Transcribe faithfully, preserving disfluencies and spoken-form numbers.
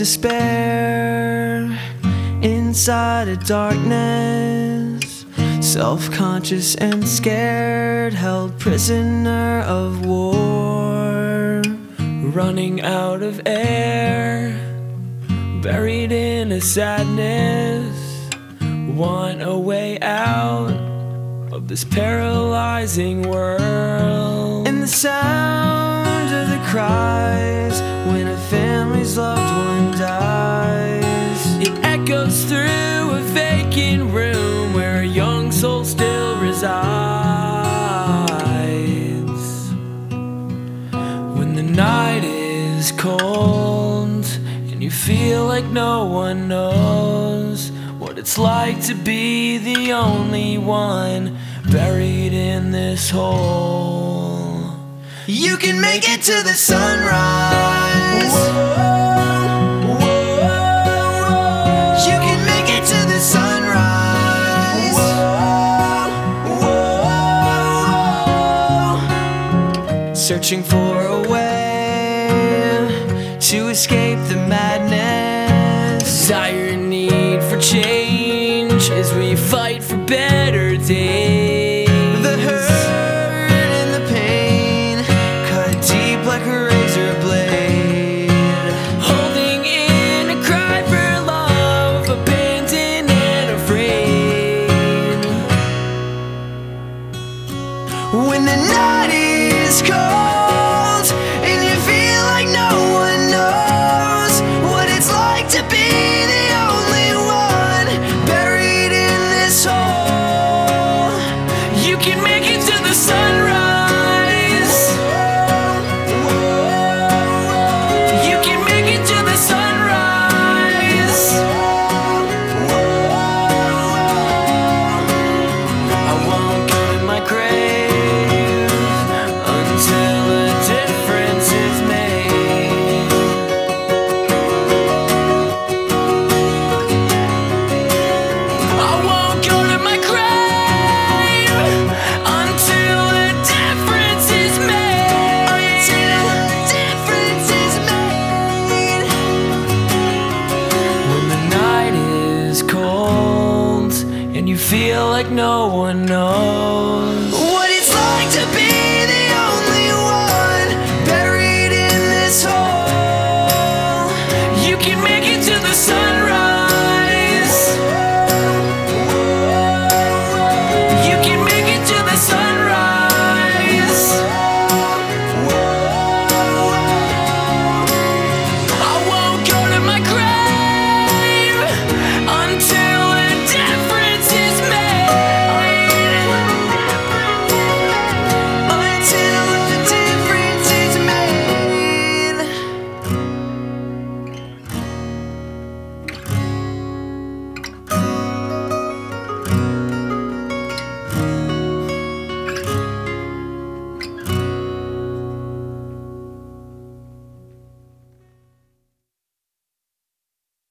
despair inside a darkness, self-conscious and scared, held prisoner of war, running out of air, buried in a sadness, want a way out of this paralyzing world. And the sound of the cries when a family's loved one dies, it echoes through a vacant room where a young soul still resides. When the night is cold and you feel like no one knows what it's like to be the only one buried in this hole, you can make it to the sunrise. Whoa, whoa, you can make it to the sunrise. Whoa, whoa, searching for a way to escape the madness, desire, need for change as we fight for better days. The hurt and the pain cut deep like a razor blade, holding in a cry for love, abandoned and afraid. When the night is cold and you feel like no one knows what it's like to be the only one buried in this hole, you can make it to the sunrise. You can make it to the sunrise. I won't go to my grave until a difference is made. I won't go to my grave until a difference is made. Until a difference is made. When the night is cold and you feel like no one knows